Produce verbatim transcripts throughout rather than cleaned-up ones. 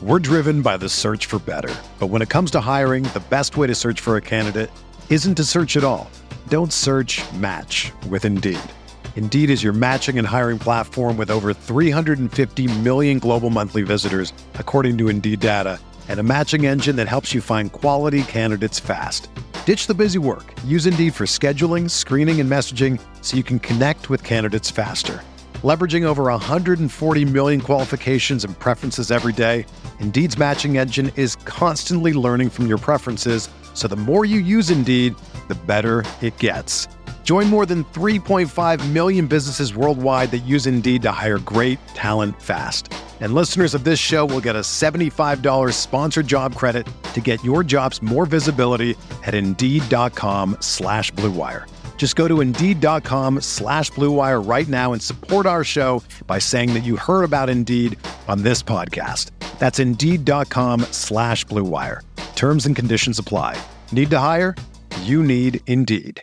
We're driven by the search for better. But when it comes to hiring, the best way to search for a candidate isn't to search at all. Don't search, match with Indeed. Indeed is your matching and hiring platform with over three hundred fifty million global monthly visitors, according to Indeed data, and a matching engine that helps you find quality candidates fast. Ditch the busy work. Use Indeed for scheduling, screening, and messaging so you can connect with candidates faster. Leveraging over one hundred forty million qualifications and preferences every day, Indeed's matching engine is constantly learning from your preferences, so the more you use Indeed, the better it gets. Join more than three point five million businesses worldwide that use Indeed to hire great talent fast. And listeners of this show will get a seventy-five dollars sponsored job credit to get your jobs more visibility at Indeed.com slash Blue Wire. Just go to Indeed.com slash Blue Wire right now and support our show by saying that you heard about Indeed on this podcast. That's Indeed.com slash Blue Wire. Terms and conditions apply. Need to hire? You need Indeed.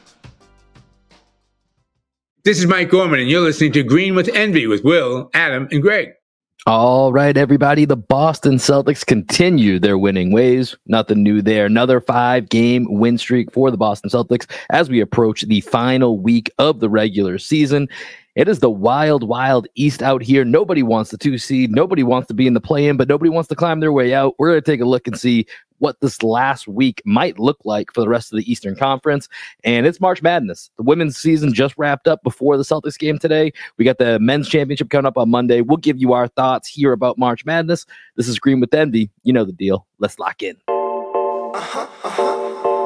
This is Mike Gorman, and you're listening to Green with Envy with Will, Adam, and Greg. All right, everybody. The Boston Celtics continue their winning ways. Nothing new there. Another five-game win streak for the Boston Celtics as we approach the final week of the regular season. It is the wild, wild East out here. Nobody wants the two seed. Nobody wants to be in the play-in, but nobody wants to climb their way out. We're going to take a look and see what this last week might look like for the rest of the Eastern Conference. And it's March Madness. The women's season just wrapped up before the Celtics game today. We got the men's championship coming up on Monday. We'll give you our thoughts here about March Madness. This is Green with Envy. You know the deal. Let's lock in. Uh-huh, uh-huh.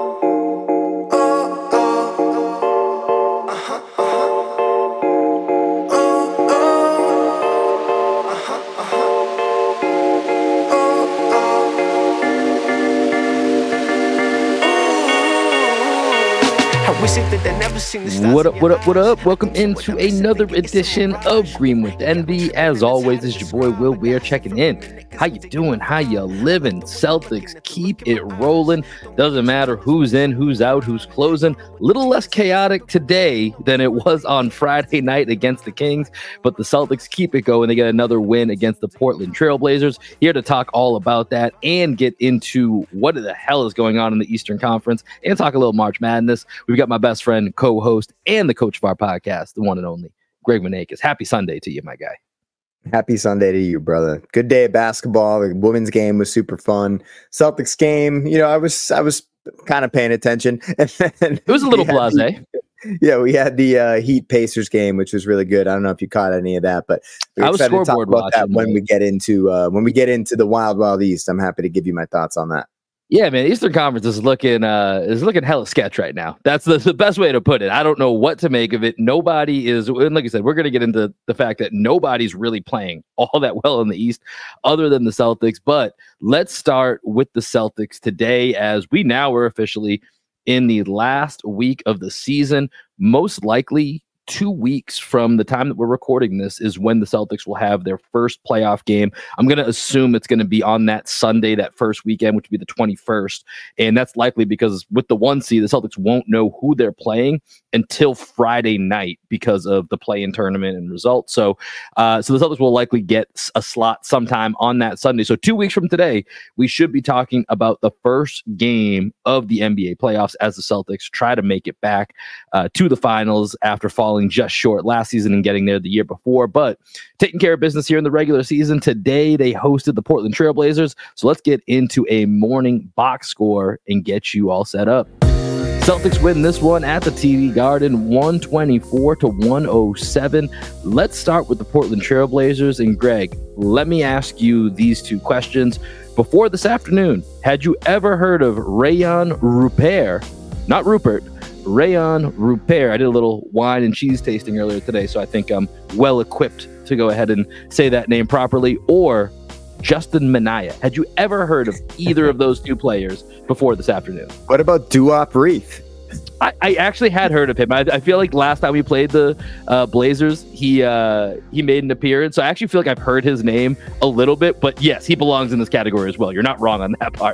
What up, what up, what up? Welcome into another edition of Green with Envy. As always, this is your boy Will. We are checking in. How you doing? How you living? Celtics, keep it rolling. Doesn't matter who's in, who's out, who's closing. Little less chaotic today than it was on Friday night against the Kings, but the Celtics keep it going. They get another win against the Portland Trail Blazers. Here to talk all about that and get into what the hell is going on in the Eastern Conference and talk a little March Madness. We've got my best friend, co-host, and the coach of our podcast, the one and only Greg Manakis. Happy Sunday to you, my guy. Happy Sunday to you, brother. Good day of basketball. The women's game was super fun. Celtics game, you know, I was I was kind of paying attention. And then it was a little blasé. Yeah, we had the uh, Heat Pacers game, which was really good. I don't know if you caught any of that, but we're I was excited to talk about watching, that when we get into uh, when we get into the Wild Wild East. I'm happy to give you my thoughts on that. Yeah, man, Eastern Conference is looking uh, is looking hella sketch right now. That's the, the best way to put it. I don't know what to make of it. Nobody is, and like I said, we're going to get into the fact that nobody's really playing all that well in the East other than the Celtics. But let's start with the Celtics today, as we now are officially in the last week of the season. Most likely two weeks from the time that we're recording this is when the Celtics will have their first playoff game. I'm going to assume it's going to be on that Sunday, that first weekend, which would be the twenty-first. And that's likely because with the one seed, the Celtics won't know who they're playing until Friday night because of the play-in tournament and results. So, uh, so the Celtics will likely get a slot sometime on that Sunday. So two weeks from today, we should be talking about the first game of the N B A playoffs as the Celtics try to make it back uh, to the finals after falling just short last season and getting there the year before, but taking care of business here in the regular season. Today, they hosted the Portland Trail Blazers. So let's get into a morning box score and get you all set up. Celtics win this one at the T D Garden, one twenty-four to one oh seven. Let's start with the Portland Trail Blazers. And Greg, let me ask you these two questions. Before this afternoon, had you ever heard of Rayan Rupert? Not Rupert. Rayan Rupert. I did a little wine and cheese tasting earlier today, so I think I'm well equipped to go ahead and say that name properly. Or Justin Minaya. Had you ever heard of either of those two players before this afternoon? What about Duop Reith? I, I actually had heard of him. I, I feel like last time we played the uh, Blazers, he uh, he made an appearance. So I actually feel like I've heard his name a little bit. But yes, he belongs in this category as well. You're not wrong on that part.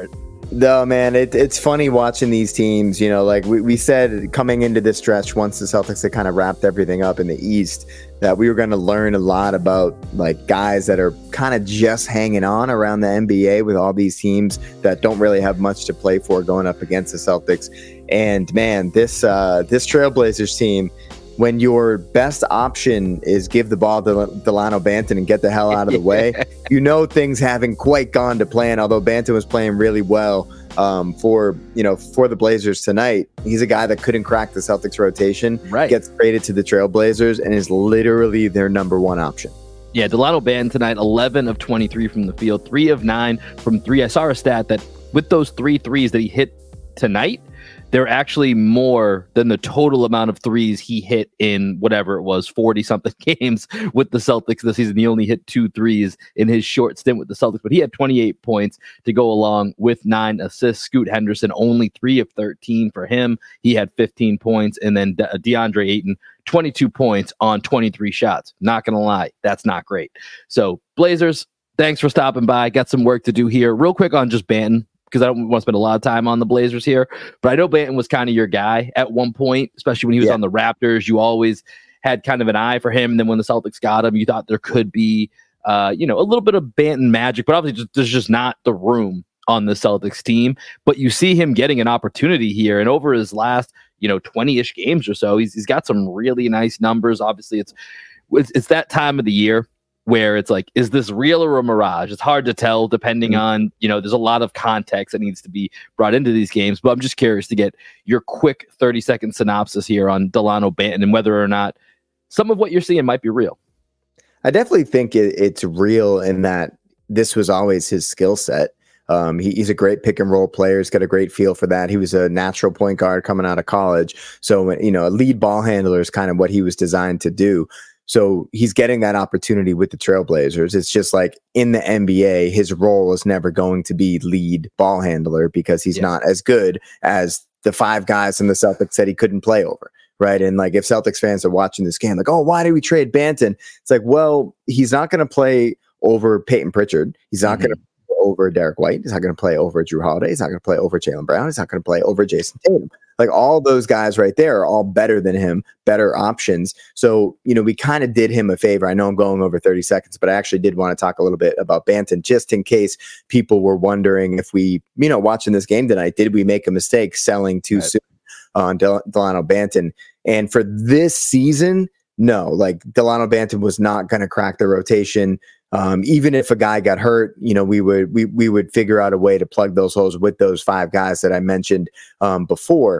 No, man, it, it's funny watching these teams. You know, like we, we said coming into this stretch, once the Celtics had kind of wrapped everything up in the East, that we were going to learn a lot about like guys that are kind of just hanging on around the N B A with all these teams that don't really have much to play for going up against the Celtics. And man, this uh, this Trailblazers team, when your best option is give the ball to Delano Banton and get the hell out of the way, you know things haven't quite gone to plan. Although Banton was playing really well um, for you know for the Blazers tonight, he's a guy that couldn't crack the Celtics rotation. Right, gets traded to the Trailblazers and is literally their number one option. Yeah, Delano Banton tonight, eleven of twenty-three from the field, three of nine from three. I saw a stat that with those three threes that he hit tonight, they're actually more than the total amount of threes he hit in whatever it was, forty something games with the Celtics this season. He only hit two threes in his short stint with the Celtics, but he had twenty-eight points to go along with nine assists. Scoot Henderson, only three of thirteen for him. He had fifteen points. And then De- DeAndre Ayton, twenty-two points on twenty-three shots. Not going to lie, that's not great. So Blazers, thanks for stopping by. Got some work to do here. Real quick on just Banton, because I don't want to spend a lot of time on the Blazers here, but I know Banton was kind of your guy at one point, especially when he was yeah. on the Raptors. You always had kind of an eye for him. And then when the Celtics got him, you thought there could be, uh, you know, a little bit of Banton magic, but obviously just, there's just not the room on the Celtics team. But you see him getting an opportunity here, and over his last, you know, twenty-ish games or so, he's he's got some really nice numbers. Obviously, it's it's, it's that time of the year where it's like, is this real or a mirage? It's hard to tell depending mm-hmm. on, you know, there's a lot of context that needs to be brought into these games, but I'm just curious to get your quick thirty second synopsis here on Delano Banton and whether or not some of what you're seeing might be real. I definitely think it, it's real in that this was always his skill set. Um, he, he's a great pick and roll player. He's got a great feel for that. He was a natural point guard coming out of college. So, you know, a lead ball handler is kind of what he was designed to do. So he's getting that opportunity with the Trailblazers. It's just like in the N B A, his role is never going to be lead ball handler because he's yeah. not as good as the five guys in the Celtics said he couldn't play over. Right. And like if Celtics fans are watching this game, like, oh, why did we trade Banton? It's like, well, he's not going to play over Peyton Pritchard. He's not mm-hmm. going to play over Derek White. He's not going to play over Drew Holiday. He's not going to play over Jaylen Brown. He's not going to play over Jason Tatum. Like all those guys right there are all better than him, better options. So, you know, we kind of did him a favor. I know I'm going over thirty seconds, but I actually did want to talk a little bit about Banton just in case people were wondering if we, you know, watching this game tonight, did we make a mistake selling too right. soon on Del- Delano Banton? And for this season, no, like Delano Banton was not going to crack the rotation. Um, even if a guy got hurt, you know, we would we we would figure out a way to plug those holes with those five guys that I mentioned um, before.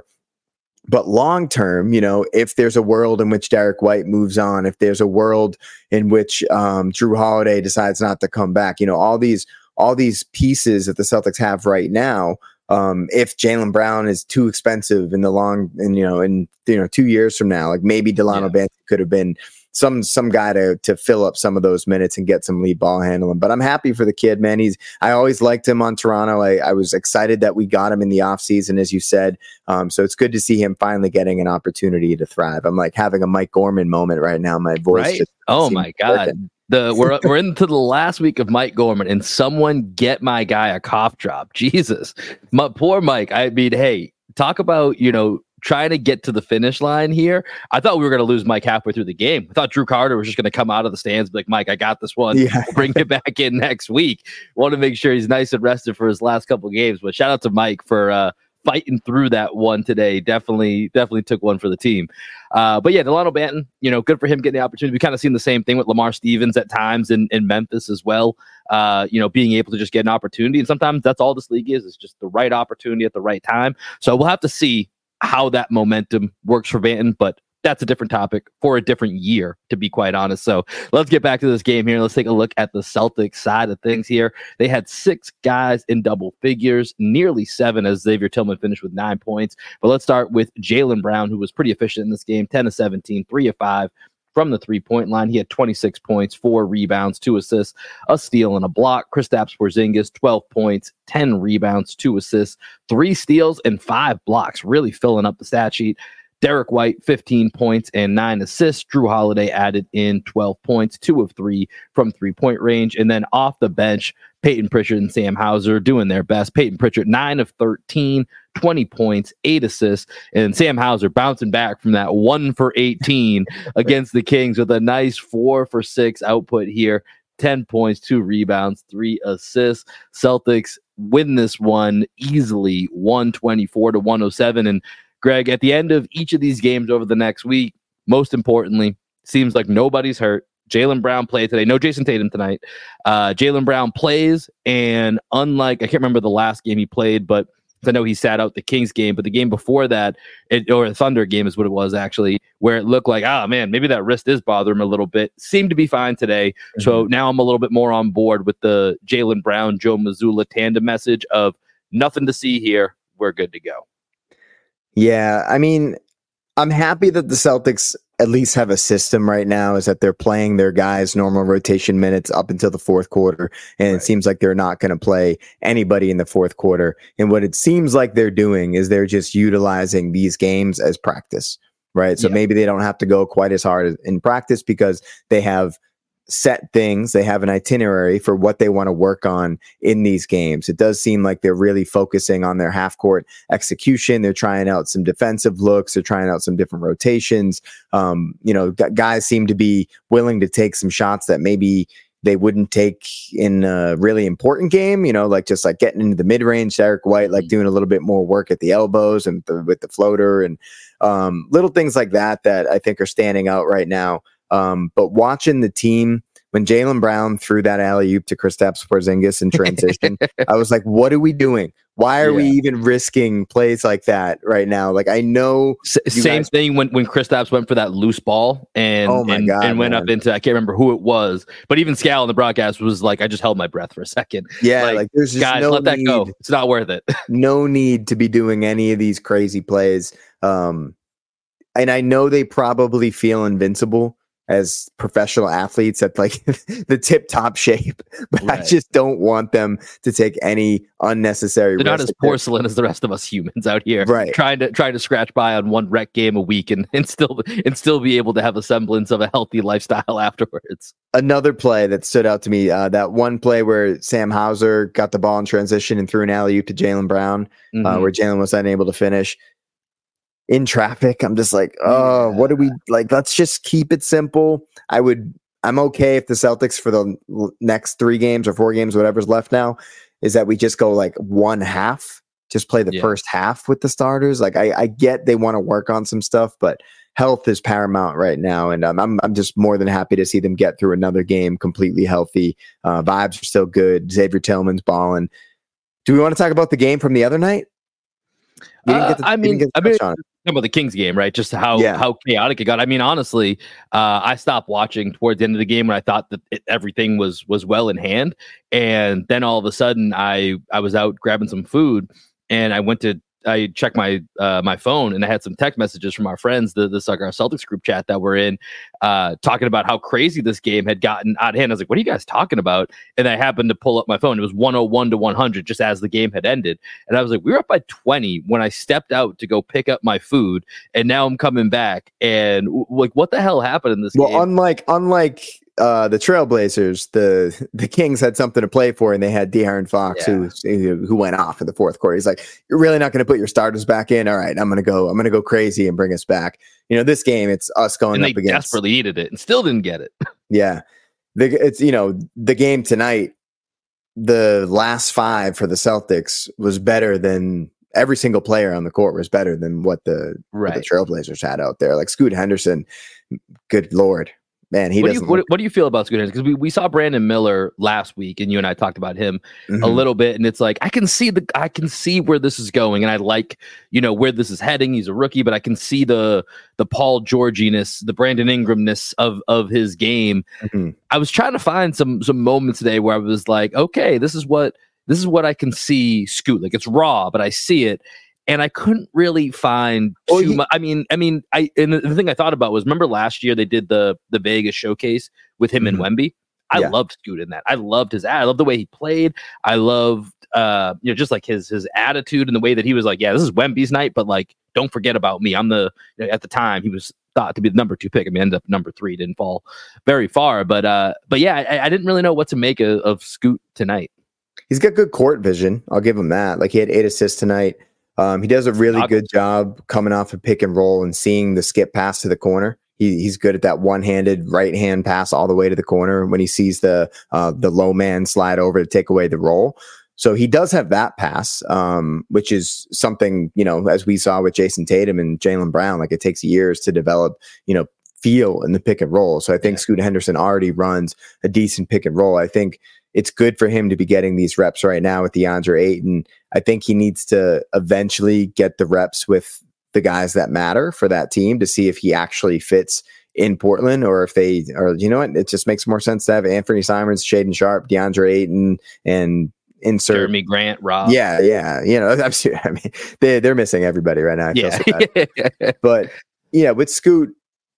But long term, you know, if there's a world in which Derek White moves on, if there's a world in which um, Drew Holiday decides not to come back, you know, all these all these pieces that the Celtics have right now. Um, if Jaylen Brown is too expensive in the long, and you know, in you know, two years from now, like maybe Delano yeah. Banton could have been some some guy to to fill up some of those minutes and get some lead ball handling. But I'm happy for the kid, man. He's I always liked him on Toronto. I, I was excited that we got him in the offseason, as you said. Um, so it's good to see him finally getting an opportunity to thrive. I'm like having a Mike Gorman moment right now. My voice right? just oh my god. Working. The we're we're into the last week of Mike Gorman, and someone get my guy a cough drop. Jesus, my poor Mike. I mean, hey, talk about you know trying to get to the finish line here. I thought we were going to lose Mike halfway through the game. I thought Drew Carter was just going to come out of the stands, and be like, Mike, I got this one. Yeah. We'll bring it back in next week. Want to make sure he's nice and rested for his last couple of games. But shout out to Mike for uh, fighting through that one today. Definitely, definitely took one for the team. Uh, but yeah, Delano Banton, you know, good for him getting the opportunity. We kind of seen the same thing with Lamar Stevens at times in, in Memphis as well. Uh, you know, being able to just get an opportunity. And sometimes that's all this league is, is just the right opportunity at the right time. So we'll have to see how that momentum works for Banton, but that's a different topic for a different year, to be quite honest. So let's get back to this game here. Let's take a look at the Celtics side of things here. They had six guys in double figures, nearly seven as Xavier Tillman finished with nine points. But let's start with Jaylen Brown, who was pretty efficient in this game, ten of seventeen, three of five from the three-point line. He had twenty-six points, four rebounds, two assists, a steal, and a block. Kristaps Porzingis, twelve points, ten rebounds, two assists, three steals, and five blocks, really filling up the stat sheet. Derek White, fifteen points and nine assists. Drew Holiday added in twelve points, two of three from three-point range. And then off the bench, Peyton Pritchard and Sam Hauser doing their best. Peyton Pritchard, nine of thirteen, twenty points, eight assists. And Sam Hauser bouncing back from that one for eighteen against the Kings with a nice four for six output here. ten points, two rebounds, three assists. Celtics win this one easily, one twenty-four to one oh seven. And Greg, at the end of each of these games over the next week, most importantly, seems like nobody's hurt. Jaylen Brown played today. No Jason Tatum tonight. Uh, Jaylen Brown plays, and unlike, I can't remember the last game he played, but I know he sat out the Kings game, but the game before that, it, or the Thunder game is what it was actually, where it looked like, ah, man, maybe that wrist is bothering him a little bit. Seemed to be fine today. Mm-hmm. So now I'm a little bit more on board with the Jaylen Brown, Joe Mazzulla tandem message of nothing to see here. We're good to go. Yeah, I mean, I'm happy that the Celtics at least have a system right now, is that they're playing their guys normal rotation minutes up until the fourth quarter. And right. It seems like they're not going to play anybody in the fourth quarter. And what it seems like they're doing is they're just utilizing these games as practice, right? So yeah. Maybe they don't have to go quite as hard in practice because they have set things, they have an itinerary for what they want to work on in these games. It does seem like they're really focusing on their half court execution. They're trying out some defensive looks. They're trying out some different rotations. Um, you know, g- guys seem to be willing to take some shots that maybe they wouldn't take in a really important game, you know, like just like getting into the mid range. Derek White, like doing a little bit more work at the elbows and the, with the floater and um, little things like that, that I think are standing out right now. Um, but watching the team, when Jaylen Brown threw that alley-oop to Kristaps Porzingis in transition, I was like, what are we doing? Why are yeah. we even risking plays like that right now? Like, I know. S- same guys- thing when, when Kristaps went for that loose ball and, oh my and, God, and went man. up into, I can't remember who it was, but even Scal in the broadcast was like, I just held my breath for a second. Yeah, like, like there's just guys, no let that need, go. It's not worth it. No need to be doing any of these crazy plays. Um, and I know they probably feel invincible as professional athletes at like the tip top shape, but right. I just don't want them to take any unnecessary. They're not as porcelain as the rest of us humans out here, right? Trying to trying to scratch by on one rec game a week and, and still and still be able to have a semblance of a healthy lifestyle afterwards. Another play that stood out to me, uh, that one play where Sam Hauser got the ball in transition and threw an alley-oop to Jaylen Brown, mm-hmm. uh, where Jaylen was unable to finish. In traffic, I'm just like, oh, yeah. What do we like? Let's just keep it simple. I would, I'm okay if the Celtics for the next three games or four games, whatever's left now, is that we just go like one half, just play the yeah. first half with the starters. Like, I, I get they want to work on some stuff, but health is paramount right now, and um, I'm I'm just more than happy to see them get through another game completely healthy. Uh, vibes are still good. Xavier Tillman's balling. Do we want to talk about the game from the other night? We didn't get to, uh, I mean, I mean. About the Kings game, right? Just how yeah. how chaotic it got. I mean, honestly, uh, I stopped watching towards the end of the game when I thought that it, everything was was well in hand, and then all of a sudden, I I was out grabbing some food, and I went to I checked my uh, my phone, and I had some text messages from our friends, the the Sucker Celtics group chat that we're in, uh, talking about how crazy this game had gotten out of hand. I was like, "What are you guys talking about?" And I happened to pull up my phone. It was one oh one to one hundred just as the game had ended, and I was like, "We were up by twenty when I stepped out to go pick up my food, and now I'm coming back, and like, what the hell happened in this well, game?" Well, unlike unlike. Uh, the Trailblazers, the the Kings had something to play for, and they had De'Aaron Fox, yeah. who who went off in the fourth quarter. He's like, "You're really not going to put your starters back in? All right, I'm going to go. I'm going to go crazy and bring us back." You know, this game, it's us going and up they against. Desperately needed it and still didn't get it. Yeah, the, it's you know the game tonight. The last five for the Celtics was better than every single player on the court was better than what the, right. what the Trailblazers had out there. Like Scoot Henderson, good Lord. Man, he what doesn't. Do you, what, what do you feel about Scoot Henderson? Because we, we saw Brandon Miller last week, and you and I talked about him mm-hmm. a little bit, and it's like I can see the I can see where this is going, and I like you know where this is heading. He's a rookie, but I can see the the Paul Georginess, the Brandon Ingramness of of his game. Mm-hmm. I was trying to find some some moments today where I was like, okay, this is what this is what I can see Scoot like. It's raw, but I see it. And I couldn't really find too oh, he, much. I mean, I mean, I and the, the thing I thought about was remember last year they did the the Vegas showcase with him mm-hmm. and Wemby. I yeah. loved Scoot in that. I loved his ad. I loved the way he played. I loved uh, you know, just like his his attitude and the way that he was like, yeah, this is Wemby's night, but like don't forget about me. I'm the, at the time he was thought to be the number two pick. I mean, ended up number three, didn't fall very far, but, uh, but yeah, I, I didn't really know what to make of, of Scoot tonight. He's got good court vision. I'll give him that. Like he had eight assists tonight. Um, he does a really Goggles. good job coming off a pick and roll and seeing the skip pass to the corner. He, he's good at that one-handed right-hand pass all the way to the corner when he sees the uh, the low man slide over to take away the roll. So he does have that pass, um, which is something, you know, as we saw with Jason Tatum and Jaylen Brown, like it takes years to develop, you know, feel in the pick and roll. So I think yeah. Scoot Henderson already runs a decent pick and roll. I think it's good for him to be getting these reps right now with DeAndre Ayton. I think he needs to eventually get the reps with the guys that matter for that team to see if he actually fits in Portland or if they or you know what, it just makes more sense to have Anthony Simons, Shaedon Sharpe, DeAndre Ayton, and insert Jeremy Grant, Rob. Yeah, yeah. You know, I'm sure, I mean, they they're missing everybody right now. I yeah. feel so bad. But yeah, with Scoot,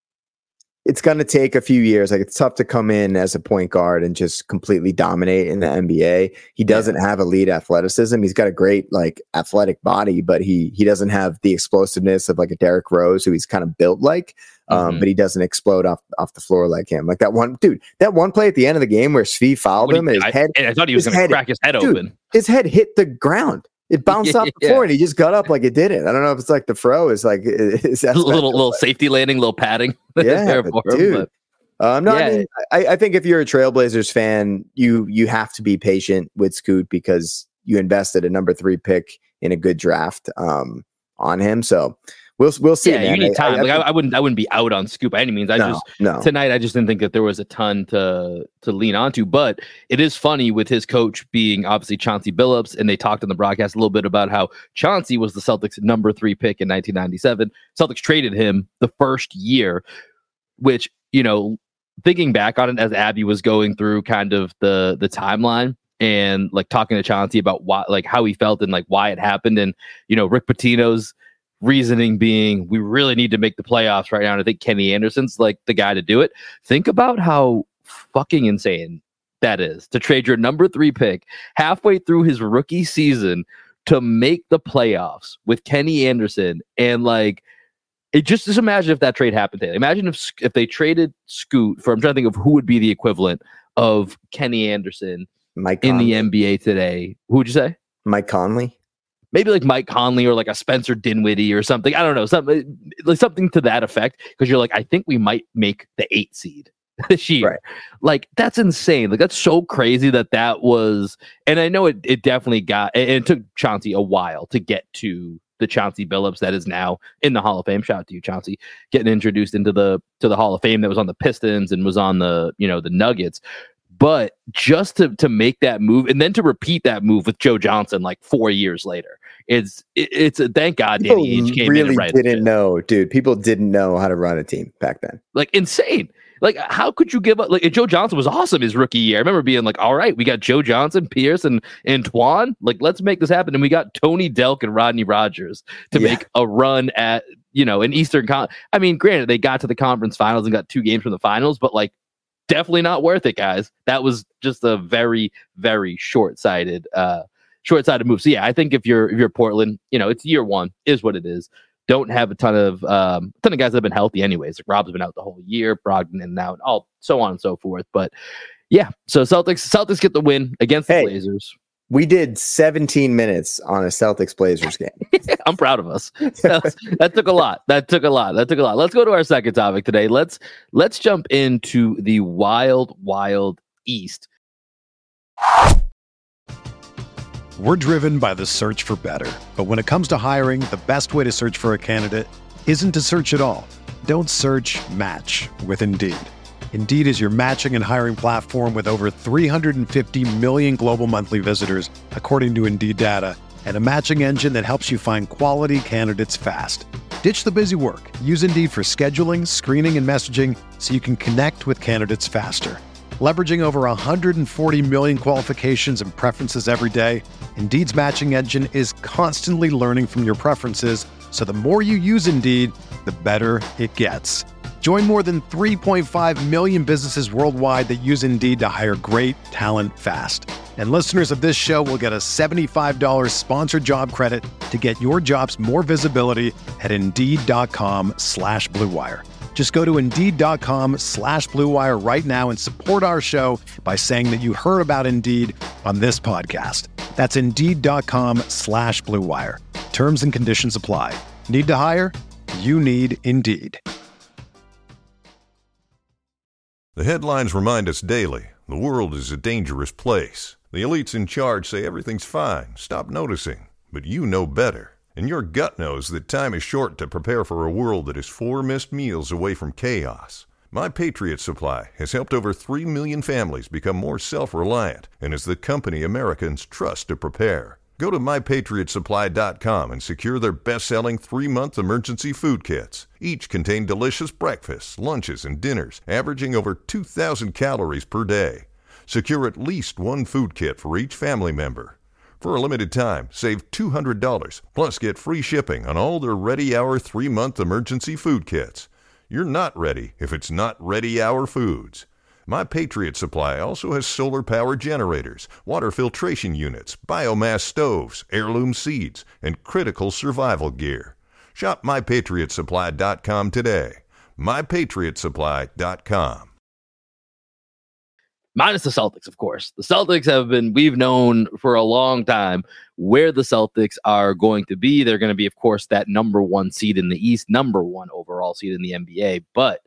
it's going to take a few years. Like it's tough to come in as a point guard and just completely dominate in the N B A. He doesn't yeah. have elite athleticism. He's got a great like athletic body, but he he doesn't have the explosiveness of like a Derrick Rose, who he's kind of built like. Um, mm-hmm. But he doesn't explode off off the floor like him. Like that one dude, that one play at the end of the game where Svi fouled him he, and his I, head. I thought he was going to crack his head dude, open. His head hit the ground. It bounced off the yeah. floor and he just got up like it didn't. I don't know if it's like the fro is like is that little little safety landing, little padding. Yeah, but dude. Him, but. Um, no, yeah. I mean, I, I think if you're a Trailblazers fan, you you have to be patient with Scoot because you invested a number three pick in a good draft um, on him. So we'll we'll see. Yeah, man. you need time. I, I, like I, I, I wouldn't I wouldn't be out on Scoot by any means. I no, just no. tonight I just didn't think that there was a ton to to lean onto. But it is funny with his coach being obviously Chauncey Billups, and they talked in the broadcast a little bit about how Chauncey was the Celtics' number three pick in nineteen ninety-seven. Celtics traded him the first year, which you know. Thinking back on it as Abby was going through kind of the the timeline and like talking to Chauncey about why, like how he felt and like why it happened, and you know Rick Pitino's reasoning being we really need to make the playoffs right now, and I think Kenny Anderson's like the guy to do it. Think about how fucking insane that is to trade your number three pick halfway through his rookie season to make the playoffs with Kenny Anderson and like. It just just imagine if that trade happened today. Imagine if if they traded Scoot for I'm trying to think of who would be the equivalent of Kenny Anderson Mike in Conley. the N B A today. Who would you say? Mike Conley. Maybe like Mike Conley or like a Spencer Dinwiddie or something. I don't know, something like something to that effect. Because you're like, I think we might make the eight seed this year. Right. Like that's insane. Like that's so crazy that that was. And I know it it definitely got. And it took Chauncey a while to get to. The Chauncey Billups that is now in the Hall of Fame. Shout out to you, Chauncey, getting introduced into the to the Hall of Fame that was on the Pistons and was on the you know the Nuggets. But just to to make that move and then to repeat that move with Joe Johnson like four years later, it's it, it's a thank God People Danny Ainge came really in and right didn't know, dude. People didn't know how to run a team back then. Like insane. Like, how could you give up? Like, Joe Johnson was awesome his rookie year. I remember being like, all right, we got Joe Johnson, Pierce, and Antoine. Like, let's make this happen. And we got Tony Delk and Rodney Rogers to yeah. make a run at, you know, an Eastern Con. I mean, granted, they got to the conference finals and got two games from the finals, but like, definitely not worth it, guys. That was just a very, very short-sighted, uh, short-sighted move. So yeah, I think if you're if you're Portland, you know, it's year one, is what it is. Don't have a ton of um, ton of guys that have been healthy anyways. Like Rob's been out the whole year, Brogdon in and out, all so on and so forth. But yeah, so Celtics Celtics get the win against the hey, Blazers. We did seventeen minutes on a Celtics Blazers game. I'm proud of us. That, that took a lot. That took a lot. That took a lot. Let's go to our second topic today. Let's let's jump into the wild, wild East. We're driven by the search for better. But when it comes to hiring, the best way to search for a candidate isn't to search at all. Don't search, match with Indeed. Indeed is your matching and hiring platform with over three hundred fifty million global monthly visitors, according to Indeed data, and a matching engine that helps you find quality candidates fast. Ditch the busy work. Use Indeed for scheduling, screening, and messaging so you can connect with candidates faster. Leveraging over one hundred forty million qualifications and preferences every day, Indeed's matching engine is constantly learning from your preferences, so the more you use Indeed, the better it gets. Join more than three point five million businesses worldwide that use Indeed to hire great talent fast. And listeners of this show will get a seventy-five dollars sponsored job credit to get your jobs more visibility at Indeed.com slash Blue Wire. Just go to Indeed.com slash Blue Wire right now and support our show by saying that you heard about Indeed on this podcast. That's Indeed.com slash Blue Wire. Terms and conditions apply. Need to hire? You need Indeed. The headlines remind us daily the world is a dangerous place. The elites in charge say everything's fine, stop noticing. But you know better. And your gut knows that time is short to prepare for a world that is four missed meals away from chaos. My Patriot Supply has helped over three million families become more self-reliant and is the company Americans trust to prepare. Go to my patriot supply dot com and secure their best-selling three-month emergency food kits. Each contain delicious breakfasts, lunches, and dinners, averaging over two thousand calories per day. Secure at least one food kit for each family member. For a limited time, save two hundred dollars, plus get free shipping on all their Ready Hour three-month emergency food kits. You're not ready if it's not Ready Hour Foods. My Patriot Supply also has solar-powered generators, water filtration units, biomass stoves, heirloom seeds, and critical survival gear. Shop my patriot supply dot com today. my patriot supply dot com. Minus the Celtics, of course. The Celtics have been, we've known for a long time where the Celtics are going to be. They're going to be, of course, that number one seed in the East, number one overall seed in the N B A. But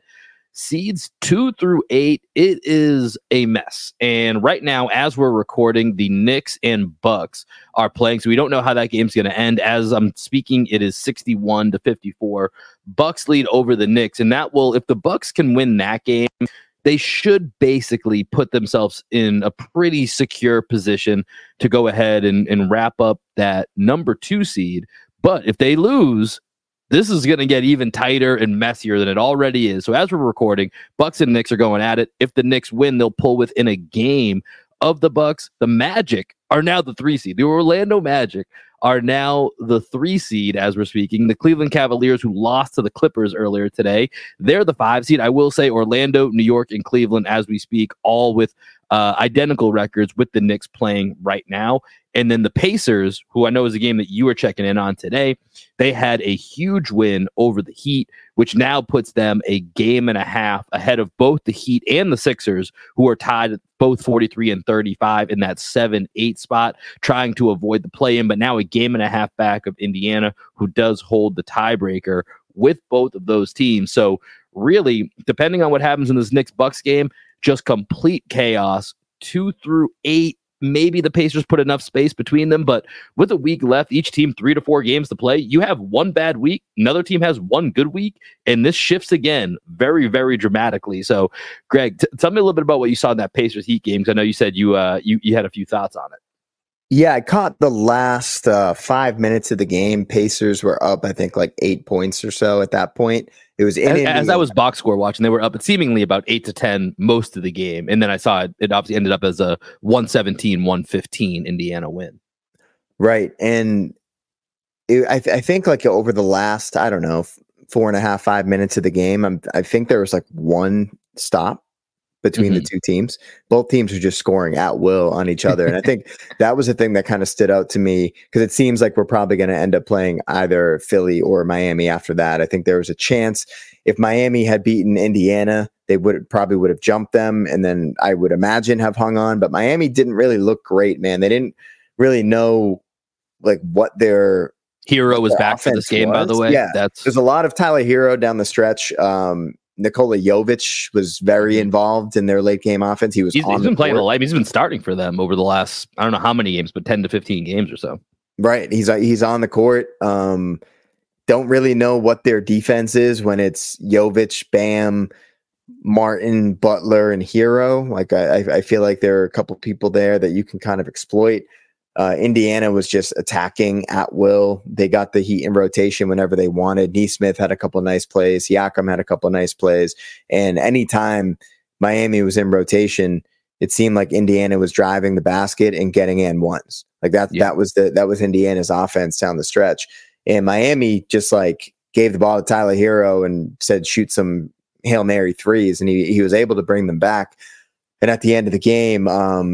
seeds two through eight, it is a mess. And right now, as we're recording, the Knicks and Bucks are playing. So we don't know how that game's going to end. As I'm speaking, it is sixty-one to fifty-four. Bucks lead over the Knicks. And that will, if the Bucks can win that game, they should basically put themselves in a pretty secure position to go ahead and, and wrap up that number two seed. But if they lose, this is going to get even tighter and messier than it already is. So as we're recording, Bucks and Knicks are going at it. If the Knicks win, they'll pull within a game of the Bucks. The Magic are now the three seed. The Orlando Magic are now the three seed as we're speaking. The Cleveland Cavaliers, who lost to the Clippers earlier today, they're the five seed. I will say Orlando, New York, and Cleveland, as we speak, all with uh, identical records with the Knicks playing right now. And then the Pacers, who I know is a game that you were checking in on today, they had a huge win over the Heat, which now puts them a game and a half ahead of both the Heat and the Sixers, who are tied at both forty-three and thirty-five in that seven eight spot, trying to avoid the play-in, but now a game and a half back of Indiana, who does hold the tiebreaker with both of those teams. So really, depending on what happens in this Knicks-Bucks game, just complete chaos. Two through eight, maybe the Pacers put enough space between them, but with a week left, each team three to four games to play, you have one bad week, another team has one good week, and this shifts again very, very dramatically. So, Greg, t- tell me a little bit about what you saw in that Pacers Heat game, because I know you said you, uh, you you had a few thoughts on it. Yeah, I caught the last uh, five minutes of the game. Pacers were up, I think, like eight points or so at that point. It was in as, as I was box score watching, they were up at seemingly about eight to ten most of the game, and then I saw it. It obviously ended up as a one seventeen one fifteen Indiana win. Right, and it, I, th- I think like over the last, I don't know, four and a half, five minutes of the game, I'm, I think there was like one stop between mm-hmm. the two teams. Both teams were just scoring at will on each other. And I think that was the thing that kind of stood out to me, because it seems like we're probably going to end up playing either Philly or Miami after that. I think there was a chance if Miami had beaten Indiana, they would probably would have jumped them. And then I would imagine have hung on, but Miami didn't really look great, man. They didn't really know like what their Hero was back for this game, was. By the way. Yeah, that's there's a lot of Tyler Hero down the stretch. Um, Nikola Jovic was very involved in their late game offense. He was he's, on he's been playing court. a lot. He's been starting for them over the last, I don't know how many games, but ten to fifteen games or so. Right. He's he's on the court. Um, don't really know what their defense is when it's Jovic, Bam, Martin, Butler, and Hero. Like I, I feel like there are a couple people there that you can kind of exploit. Uh, Indiana was just attacking at will. They got the Heat in rotation whenever they wanted. Nesmith had a couple of nice plays. Siakam had a couple of nice plays. And anytime Miami was in rotation, it seemed like Indiana was driving the basket and getting and ones. Like that, yeah. that was the that was Indiana's offense down the stretch. And Miami just like gave the ball to Tyler Hero and said, shoot some Hail Mary threes. And he, he was able to bring them back. And at the end of the game, um,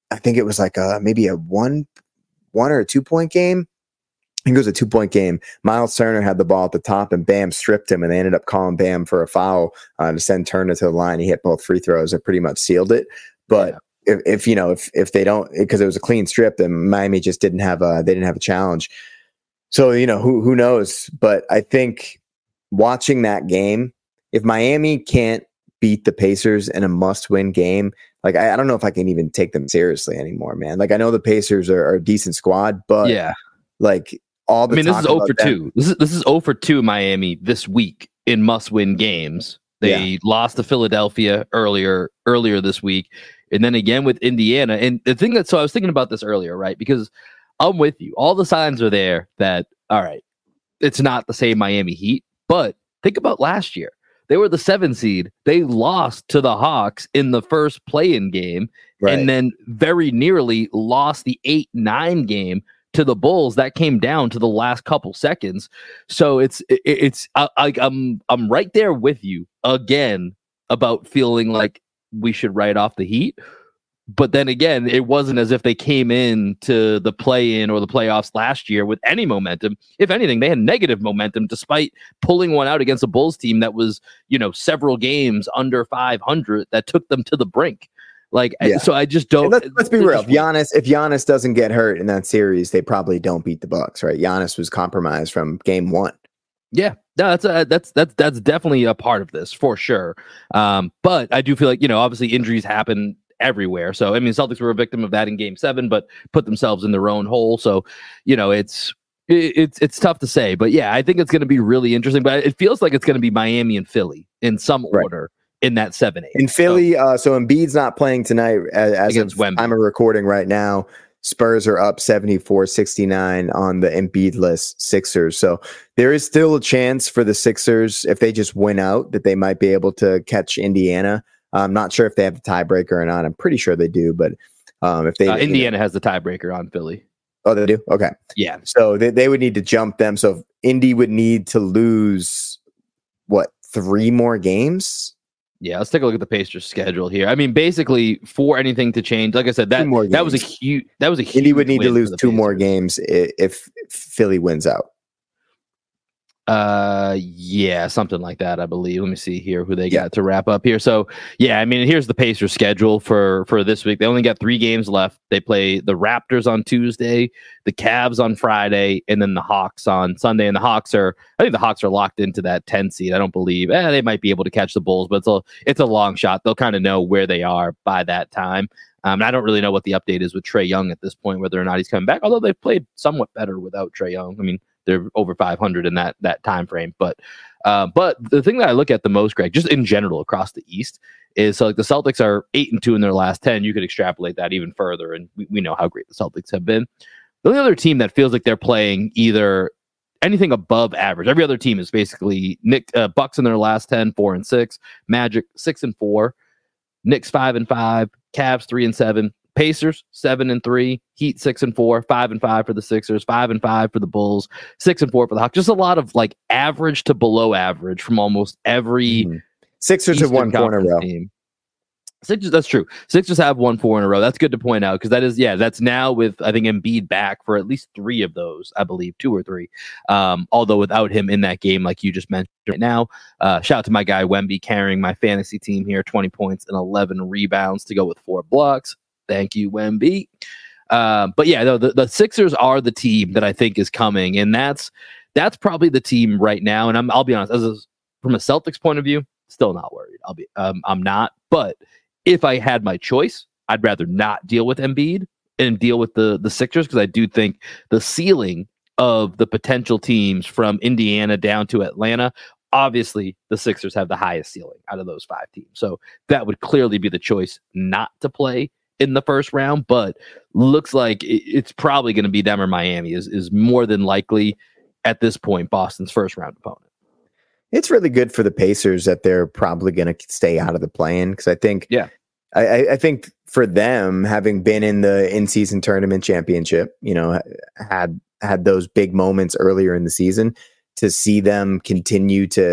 I think it was like a, maybe a one, one or a two point game. I think it was a two point game. Miles Turner had the ball at the top and Bam stripped him, and they ended up calling Bam for a foul uh, to send Turner to the line. He hit both free throws and pretty much sealed it. But yeah. if, if, you know, if, if they don't, because it was a clean strip, then Miami just didn't have a, they didn't have a challenge. So, you know, who, who knows? But I think watching that game, if Miami can't beat the Pacers in a must win game, like, I, I don't know if I can even take them seriously anymore, man. Like, I know the Pacers are, are a decent squad, but yeah, like all the I mean, this is zero for them, two. This is this is zero for two Miami this week in must-win games. They yeah. lost to Philadelphia earlier earlier this week, and then again with Indiana. And the thing that so I was thinking about this earlier, right? Because I'm with you. All the signs are there that all right, it's not the same Miami Heat, but think about last year. They were the seven seed. They lost to the Hawks in the first play-in game, right. and then very nearly lost the eight nine game to the Bulls. That came down to the last couple seconds. So it's it, it's I, I, I'm I'm right there with you again about feeling like we should write off the Heat. But then again, it wasn't as if they came in to the play-in or the playoffs last year with any momentum. If anything, they had negative momentum despite pulling one out against a Bulls team that was, you know, several games under five hundred that took them to the brink. Like, yeah. so I just don't. Let's, let's be real. If Giannis, if Giannis doesn't get hurt in that series, they probably don't beat the Bucks, right? Giannis was compromised from game one. Yeah, no, that's a, that's that's that's definitely a part of this for sure. Um, but I do feel like, you know, obviously injuries happen everywhere. So, I mean, Celtics were a victim of that in game seven, but put themselves in their own hole. So, you know, it's, it, it's, it's tough to say, but yeah, I think it's going to be really interesting, but it feels like it's going to be Miami and Philly in some right. order in that seven, eight. In Philly. So, uh, so Embiid's not playing tonight as, as of Wemby. I'm recording right now. Spurs are up seventy-four sixty-nine on the Embiid-less Sixers. So there is still a chance for the Sixers, if they just win out, that they might be able to catch Indiana. I'm not sure if they have the tiebreaker or not. I'm pretty sure they do, but um, if they uh, Indiana know, has the tiebreaker on Philly. Oh, they do? Okay. Yeah. So they, they would need to jump them. So Indy would need to lose what, three more games? Yeah, let's take a look at the Pacers schedule here. I mean, basically, for anything to change, like I said, that that was a huge that was a huge Indy would need to lose two Pacers. more games if, if Philly wins out. Uh, yeah, something like that, I believe. Let me see here who they got yeah. to wrap up here. So, yeah, I mean, here's the Pacers schedule for for this week. They only got three games left. They play the Raptors on Tuesday, the Cavs on Friday, and then the Hawks on Sunday. And the Hawks are, I think the Hawks are locked into that ten seed. I don't believe, eh, they might be able to catch the Bulls, but it's a it's a long shot. They'll kind of know where they are by that time. Um, and I don't really know what the update is with Trae Young at this point, whether or not he's coming back. Although they've played somewhat better without Trae Young. I mean, they're over five hundred in that that time frame. But uh, but the thing that I look at the most, Greg, just in general across the East, is so like the Celtics are eight and two in their last ten. You could extrapolate that even further, and we, we know how great the Celtics have been. The only other team that feels like they're playing either anything above average, every other team is basically Nick uh, Bucks in their last ten, four and six, Magic six and four, Knicks five and five, Cavs three and seven. Pacers seven and three, Heat six and four, five and five for the Sixers, five and five for the Bulls, six and four for the Hawks. Just a lot of like average to below average from almost every mm-hmm. Sixers have won four in a row. Team. Sixers, that's true. Sixers have won four in a row. That's good to point out because that is, yeah, that's now with I think Embiid back for at least three of those, I believe, two or three. Um, although without him in that game, like you just mentioned right now, uh, shout out to my guy Wemby carrying my fantasy team here, twenty points and eleven rebounds to go with four blocks. Thank you, Wemby. Uh, but yeah, no, the, the Sixers are the team that I think is coming, and that's that's probably the team right now. And I'm, I'll be honest, as a, from a Celtics point of view, still not worried. I'll be, um, I'm not. But if I had my choice, I'd rather not deal with Embiid and deal with the the Sixers because I do think the ceiling of the potential teams from Indiana down to Atlanta. Obviously, the Sixers have the highest ceiling out of those five teams, so that would clearly be the choice not to play in the first round, but looks like it's probably going to be them or Miami is, is more than likely at this point Boston's first round opponent. It's really good for the Pacers that they're probably going to stay out of the play-in because I think, yeah, I, I think for them having been in the in-season tournament championship, you know, had had those big moments earlier in the season, to see them continue to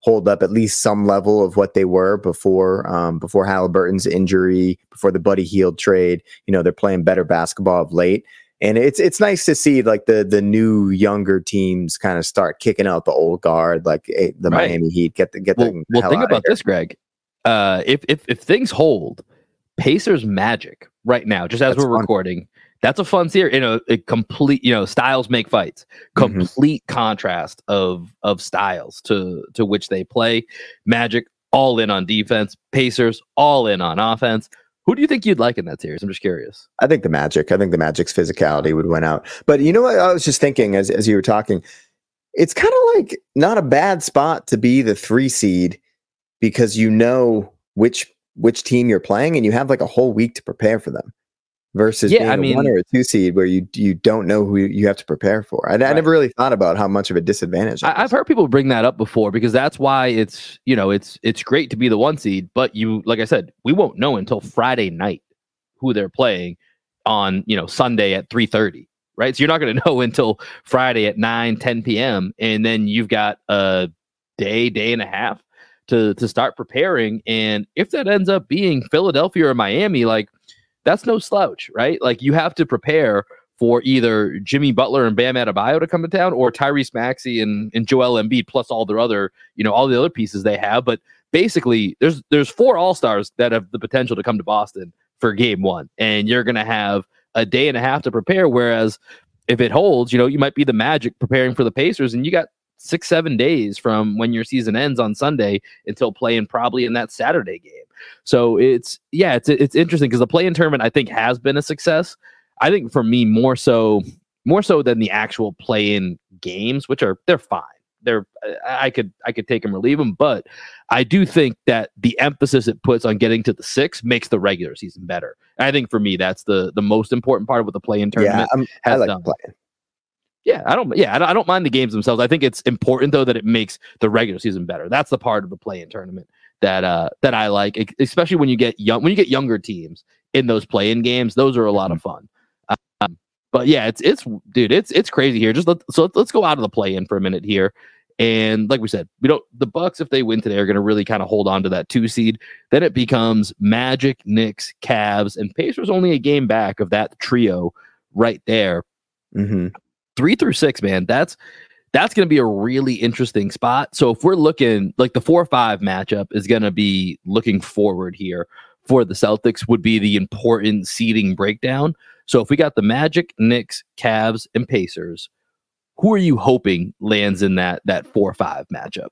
hold up at least some level of what they were before um, before Halliburton's injury, before the Buddy Hield trade. You know, they're playing better basketball of late. And it's it's nice to see like the the new younger teams kind of start kicking out the old guard, like eh, the Right. Miami Heat. Get the get Well, the well hell think out of about here. this, Greg. Uh, if if if things hold, Pacers Magic right now, just as That's we're fun. recording, that's a fun series. You know, a complete. You know, styles make fights. Mhm. Complete contrast of of styles to to which they play. Magic all in on defense. Pacers all in on offense. Who do you think you'd like in that series? I'm just curious. I think the Magic. I think the Magic's physicality would win out. But you know what? I was just thinking as as you were talking, it's kind of like not a bad spot to be the three seed because you know which which team you're playing and you have like a whole week to prepare for them. Versus Yeah, being I a mean- one or a two seed where you you don't know who you have to prepare for. I, I Right. never really thought about how much of a disadvantage. that I, I've is. heard people bring that up before because that's why it's you know it's it's great to be the one seed, but you like I said, we won't know until Friday night who they're playing on you know Sunday at three thirty, right? So you're not going to know until Friday at nine ten p.m. and then you've got a day day and a half to to start preparing. And if that ends up being Philadelphia or Miami, like that's no slouch, right? Like you have to prepare for either Jimmy Butler and Bam Adebayo to come to town or Tyrese Maxey and, and Joel Embiid plus all their other, you know, all the other pieces they have. But basically there's there's four all-stars that have the potential to come to Boston for game one. And you're gonna have a day and a half to prepare. Whereas if it holds, you know, you might be the Magic preparing for the Pacers and you got six, seven days from when your season ends on Sunday until playing probably in that Saturday game. So it's yeah, it's it's interesting because the play-in tournament I think has been a success. I think for me more so more so than the actual play-in games, which are they're fine. They're I could I could take them or leave them, but I do think that the emphasis it puts on getting to the six makes the regular season better. And I think for me that's the the most important part of what the play-in yeah, tournament I'm, I has like done. playing. Yeah, I don't. Yeah, I don't, I don't mind the games themselves. I think it's important though that it makes the regular season better. That's the part of the play-in tournament that uh that I like, e- especially when you get young when you get younger teams in those play-in games. Those are a lot of fun. Um, but yeah, it's it's dude, it's it's crazy here. Just let, so let's go out of the play-in for a minute here. And like we said, we don't. The Bucks, if they win today, are going to really kind of hold on to that two seed. Then it becomes Magic, Knicks, Cavs, and Pacers. Only a game back of that trio right there. hmm Three through six, man. That's that's going to be a really interesting spot. So if we're looking like the four five matchup is going to be looking forward here for the Celtics would be the important seeding breakdown. So if we got the Magic, Knicks, Cavs, and Pacers, who are you hoping lands in that that four five matchup?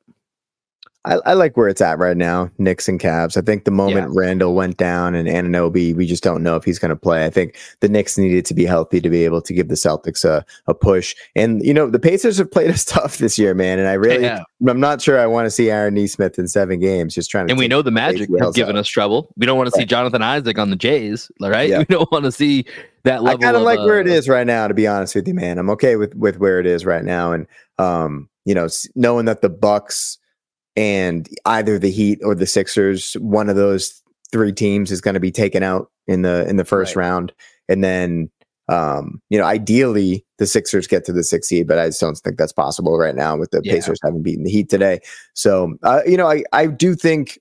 I, I like where it's at right now, Knicks and Cavs. I think the moment Randall went down and Anunoby, we just don't know if he's going to play. I think the Knicks needed to be healthy to be able to give the Celtics a, a push. And, you know, the Pacers have played us tough this year, man. And I really, Yeah. I'm not sure I want to see Aaron Nesmith in seven games just trying to. And we take know the Magic A C Ls have given out. us trouble. We don't want to see Right. Jonathan Isaac on the Jays, right? Yeah. We don't want to see that I level. kind of of like uh, where it is right now, to be honest with you, man. I'm okay with, with where it is right now. And, um, you know, s- knowing that the Bucks and either the Heat or the Sixers, one of those three teams is going to be taken out in the in the first Right. round, and then um, you know, ideally the Sixers get to the sixth seed, but I just don't think that's possible right now with the Yeah. Pacers having beaten the Heat today. So uh, you know, I I do think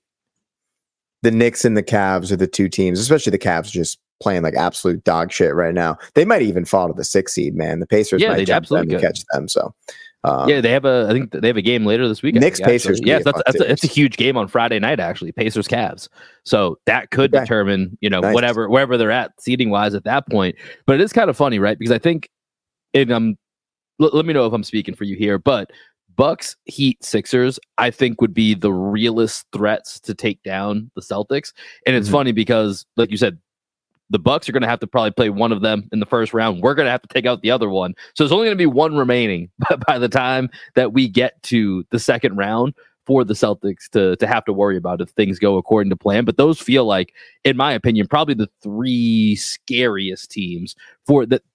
the Knicks and the Cavs are the two teams, especially the Cavs, just playing like absolute dog shit right now. They might even fall to the sixth seed, man. The Pacers Yeah, might they'd jump them absolutely and could. catch them. So. Um, Yeah, they have a. I think they have a game later this week. I Knicks think, actually. Pacers could Yes, be a that's fun that's a, that's a series. huge game on Friday night. Actually, Pacers Cavs. So that could Okay. determine, you know, Nice. whatever wherever they're at seeding wise at that point. But it is kind of funny, right? Because I think, and um, l- let me know if I'm speaking for you here, but Bucks, Heat, Sixers, I think would be the realest threats to take down the Celtics. And it's Mhm. funny because, like you said, the Bucks are going to have to probably play one of them in the first round. We're going to have to take out the other one. So there's only going to be one remaining by the time that we get to the second round for the Celtics to, to have to worry about if things go according to plan. But those feel like, in my opinion, probably the three scariest teams for that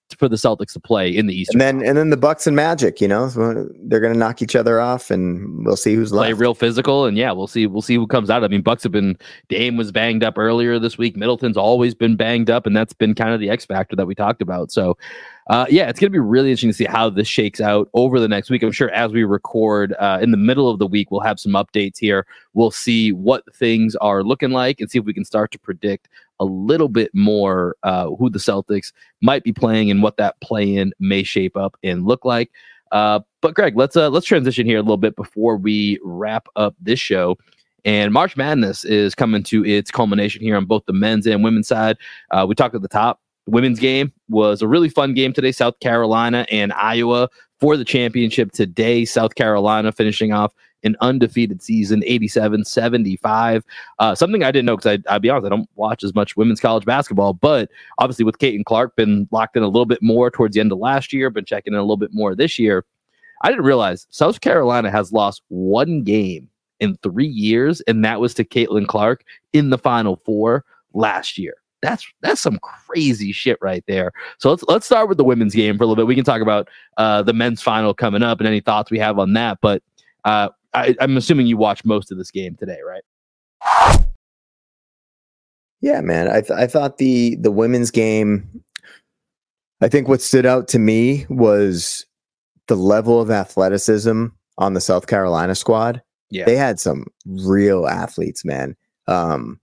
for the Celtics to play in the Eastern. And then and then the Bucks and Magic, you know, they're going to knock each other off, and we'll see who's play left. real physical, and yeah, we'll see we'll see who comes out. I mean, Bucks have been Dame was banged up earlier this week. Middleton's always been banged up, and that's been kind of the X factor that we talked about. So, uh, yeah, it's going to be really interesting to see how this shakes out over the next week. I'm sure as we record uh, in the middle of the week, we'll have some updates here. We'll see what things are looking like and see if we can start to predict a little bit more uh, who the Celtics might be playing and what that play-in may shape up and look like. Uh, but Greg, let's uh, let's transition here a little bit before we wrap up this show. And March Madness is coming to its culmination here on both the men's and women's side. Uh, we talked at the top. The women's game was a really fun game today. South Carolina and Iowa for the championship today. South Carolina finishing off an undefeated season, eighty-seven seventy-five. Uh, something I didn't know, because I'll be honest, I don't watch as much women's college basketball, but obviously with Caitlin Clark, been locked in a little bit more towards the end of last year, been checking in a little bit more this year. I didn't realize South Carolina has lost one game in three years, and that was to Caitlin Clark in the Final Four last year. That's that's some crazy shit right there. So let's let's start with the women's game for a little bit. We can talk about uh, the men's final coming up and any thoughts we have on that. But uh, I, I'm assuming you watched most of this game today, right? Yeah, man. I th- I thought the the women's game. I think what stood out to me was the level of athleticism on the South Carolina squad. Yeah, they had some real athletes, man. Um,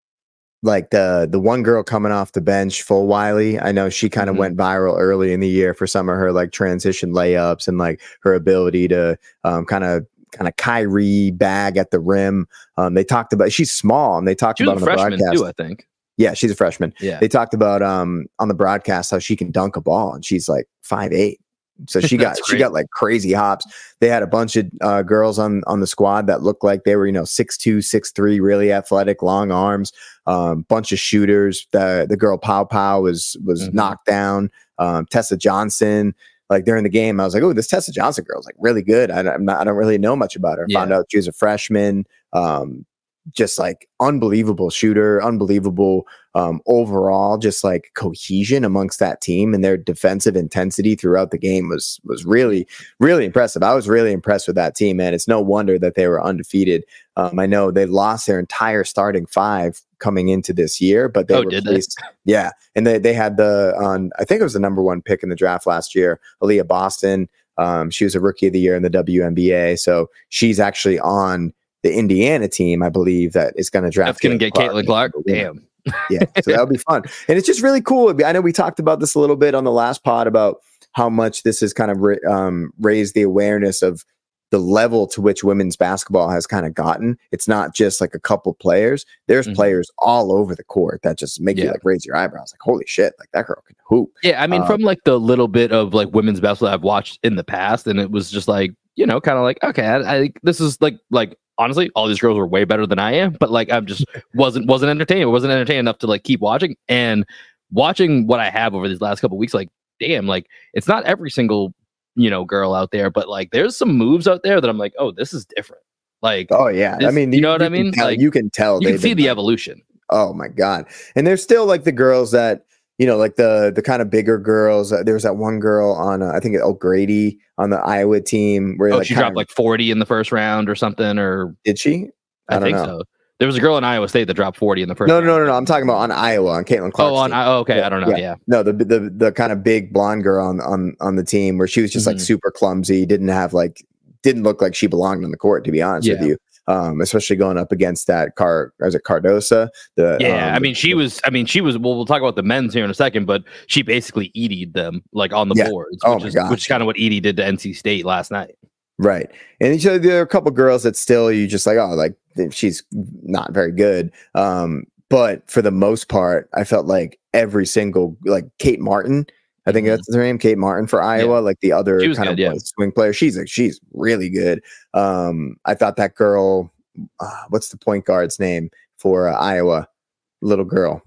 like the the one girl coming off the bench, Fulwiley. I know she kind of mm-hmm. went viral early in the year for some of her like transition layups and like her ability to um, kind of kind of Kyrie bag at the rim. Um, they talked about she's small, and they talked she about was on a the freshman broadcast. Too, I think. Yeah, she's a freshman. Yeah, they talked about um on the broadcast how she can dunk a ball, and she's like five eight. So she got she got like crazy hops. They had a bunch of uh, girls on on the squad that looked like they were, you know, six two, six three, really athletic, long arms, um, bunch of shooters. The the girl Pow Pow was was mm-hmm. knocked down. Um, Tessa Johnson, like during the game, I was like, oh, this Tessa Johnson girl is like really good. I, I'm not, I don't really know much about her. Yeah. Found out she was a freshman. Um, just like unbelievable shooter, unbelievable um, overall, just like cohesion amongst that team, and their defensive intensity throughout the game was was really, really impressive. I was really impressed with that team, man. It's no wonder that they were undefeated. Um, I know they lost their entire starting five coming into this year, but they oh, were did they? Yeah, and they they had the on I think it was the number one pick in the draft last year, Aaliyah Boston. Um, she was a rookie of the year in the W N B A, so she's actually on the Indiana team, I believe, that is going to draft. That's going to get Caitlin Clark. Damn. Yeah, so that'll be fun. And it's just really cool. I know we talked about this a little bit on the last pod about how much this has kind of ra- um, raised the awareness of the level to which women's basketball has kind of gotten. It's not just like a couple players. There's mm-hmm. players all over the court that just make yeah. you like raise your eyebrows. Like, holy shit, like that girl can hoop. Yeah, I mean, um, from like the little bit of like women's basketball I've watched in the past, and it was just like, you know, kind of like, okay, I, I this is like like honestly, all these girls were way better than I am, but like I'm just wasn't wasn't entertained. It wasn't entertained enough to like keep watching. And watching what I have over these last couple of weeks, like, damn, like it's not every single, you know, girl out there, but like there's some moves out there that I'm like, oh, this is different. Like, oh yeah, this, I mean, you know what you I mean? Tell, like you can tell, you can see the like, evolution. Oh my god, and there's still like the girls that, you know, like the the kind of bigger girls. Uh, there was that one girl on, uh, I think O'Grady on the Iowa team where oh, like, she dropped of, like forty in the first round or something, or did she? I, I think know. so. There was a girl in Iowa State that dropped forty in the first. No, round. no, no, no. I'm talking about on Iowa, on Caitlin Clark. Oh, on oh, okay. Yeah, I don't know. Yeah. yeah. No, the the the kind of big blonde girl on on on the team where she was just mm-hmm. like super clumsy, didn't have like didn't look like she belonged on the court, to be honest yeah. with you. Um, especially going up against that Car, or is it Cardosa? The yeah, um, I mean, she was. I mean, she was. Well, we'll talk about the men's here in a second, but she basically Edie'd them like on the yeah. boards, oh which my is God. which is kind of what Edie did to N C State last night. Right, and so there are a couple girls that still you just like, oh, like she's not very good. Um, but for the most part, I felt like every single like Kate Martin. I think that's her name, Kate Martin for Iowa, yeah. like the other kind good, of yeah. swing player. She's like, she's really good. Um, I thought that girl, uh, what's the point guard's name for uh, Iowa? Little girl.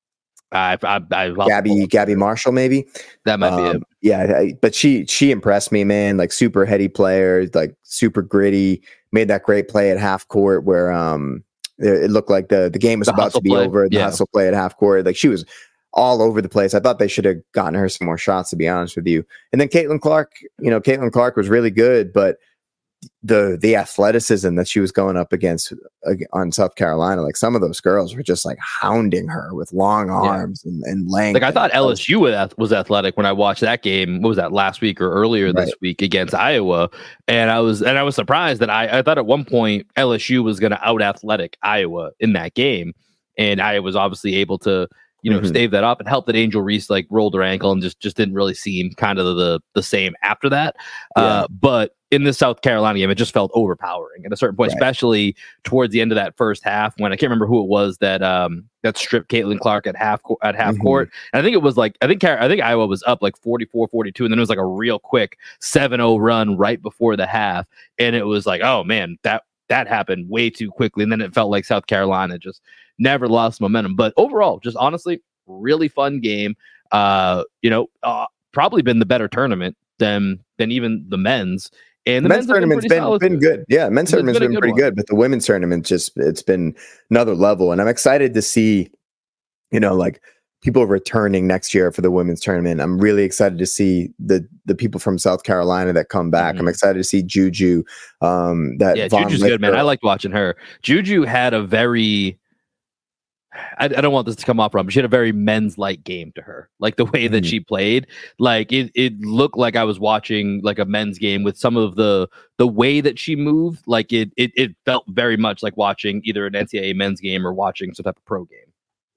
I, I, I Gabby, Gabby Marshall, maybe that might um, be it. Yeah, I, but she she impressed me, man. Like super heady player, like super gritty. Made that great play at half court where um it looked like the the game was the about to be play. over. The yeah. hustle play at half court. Like she was all over the place. I thought they should have gotten her some more shots, to be honest with you. And then Caitlin Clark, you know, Caitlin Clark was really good, but the the athleticism that she was going up against uh, on South Carolina, like some of those girls were just like hounding her with long arms yeah. and, and length. Like I thought L S U was athletic when I watched that game. What was that, last week or earlier right. this week against Iowa? And I was and I was surprised that I, I thought at one point L S U was going to out athletic Iowa in that game, and Iowa was obviously able to, you know, mm-hmm. stave that up and help that Angel Reese like rolled her ankle and just, just didn't really seem kind of the, the same after that. Yeah. Uh, but in the South Carolina game, it just felt overpowering at a certain point, right. especially towards the end of that first half when I can't remember who it was that um, that stripped Caitlin Clark at half co- at half mm-hmm. court. And I think it was like, I think I think Iowa was up like forty-four forty-two, and then it was like a real quick seven oh run right before the half. And it was like, oh man, that that happened way too quickly. And then it felt like South Carolina just never lost momentum. But overall, just honestly, really fun game. Uh, you know, uh, probably been the better tournament than than even the men's. And the, the men's, men's tournament's been, been, been good. Yeah, men's tournament's been, been pretty one. good, but the women's tournament just it's been another level. And I'm excited to see, you know, like people returning next year for the women's tournament. I'm really excited to see the the people from South Carolina that come back. Mm-hmm. I'm excited to see Juju. Um, that yeah, Von Juju's Lichter. good, man. I liked watching her. Juju had a very. I, I don't want this to come off wrong, but she had a very men's-like game to her. Like the way that mm. she played, like it, it looked like I was watching like a men's game with some of the the way that she moved. Like it, it, it felt very much like watching either an N C double A men's game or watching some type of pro game.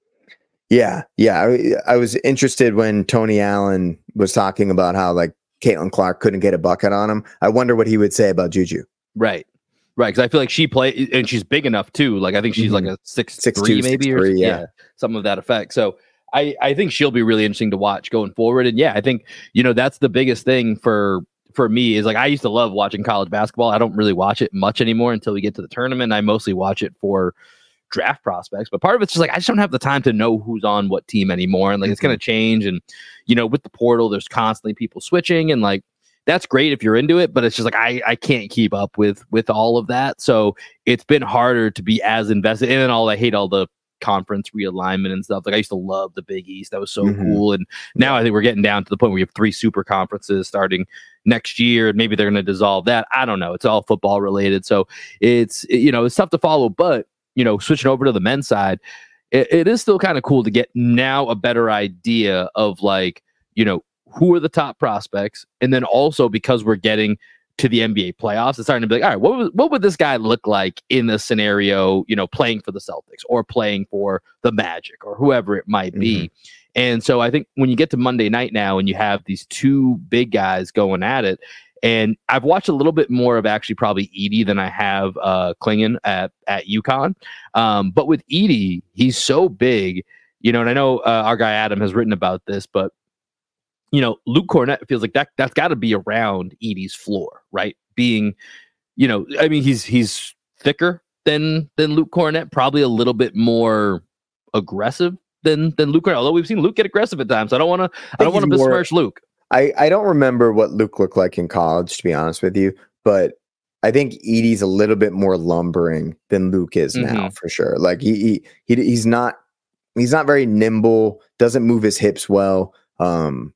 Yeah, yeah. I, I was interested when Tony Allen was talking about how like Caitlin Clark couldn't get a bucket on him. I wonder what he would say about Juju. Right. Right, because I feel like she play and she's big enough too. Like I think she's mm-hmm. like a six, six three two, maybe six, or three, yeah. yeah, something of that effect. So I, I think she'll be really interesting to watch going forward. And yeah, I think you know that's the biggest thing for for me is like I used to love watching college basketball. I don't really watch it much anymore until we get to the tournament. I mostly watch it for draft prospects, but part of it's just like I just don't have the time to know who's on what team anymore, and like mm-hmm. it's going to change. And you know, with the portal, there's constantly people switching, and like. That's great if you're into it, but it's just like I, I can't keep up with with all of that. So it's been harder to be as invested. And then all I hate all the conference realignment and stuff. Like I used to love the Big East. That was so mm-hmm. cool. And now I think we're getting down to the point where we have three super conferences starting next year, and maybe they're going to dissolve that. I don't know. It's all football related. So it's, you know, it's tough to follow, but you know, switching over to the men's side, it, it is still kind of cool to get now a better idea of like, you know, who are the top prospects? And then also because we're getting to the N B A playoffs, it's starting to be like, all right, what, was, what would this guy look like in the scenario, you know, playing for the Celtics or playing for the Magic or whoever it might be. Mm-hmm. And so I think when you get to Monday night now and you have these two big guys going at it, and I've watched a little bit more of actually probably Edey than I have uh, Clingan at, at UConn. Um, but with Edey, he's so big, you know, and I know uh, our guy Adam has written about this, but you know, Luke Cornett feels like that that's got to be around Edey's floor, right? Being, you know, I mean, he's he's thicker than than Luke Cornett, probably a little bit more aggressive than than Luke Cornett. Although we've seen Luke get aggressive at times, so I don't want to I, I don't want to besmirch Luke. I I don't remember what Luke looked like in college, to be honest with you, but I think Edey's a little bit more lumbering than Luke is now, mm-hmm. for sure. Like he, he he he's not he's not very nimble, doesn't move his hips well. Um,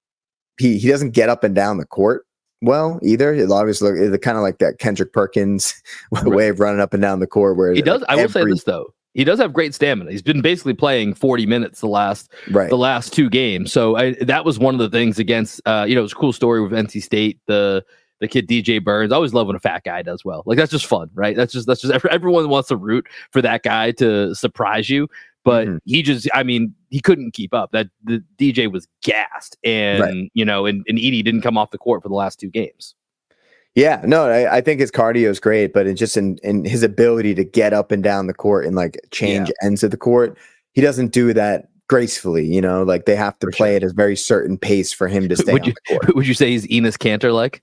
He he doesn't get up and down the court well either. It obviously look kind of like that Kendrick Perkins right. way of running up and down the court. Where he does, like I will every, say this though, he does have great stamina. He's been basically playing forty minutes the last right. the last two games. So I, that was one of the things against. Uh, you know, it was a cool story with N C State. The the kid D J Burns. I always love when a fat guy does well. Like that's just fun, right? That's just that's just everyone wants to root for that guy to surprise you. But mm-hmm. he just, I mean, he couldn't keep up. That the D J was gassed, and right. you know, and, and Edey didn't come off the court for the last two games. Yeah, no, I, I think his cardio is great, but it just in, in his ability to get up and down the court and like change yeah. ends of the court, he doesn't do that gracefully. You know, like they have to for play sure. at a very certain pace for him to stay would on you, the court. Would you say he's Enes Kanter like?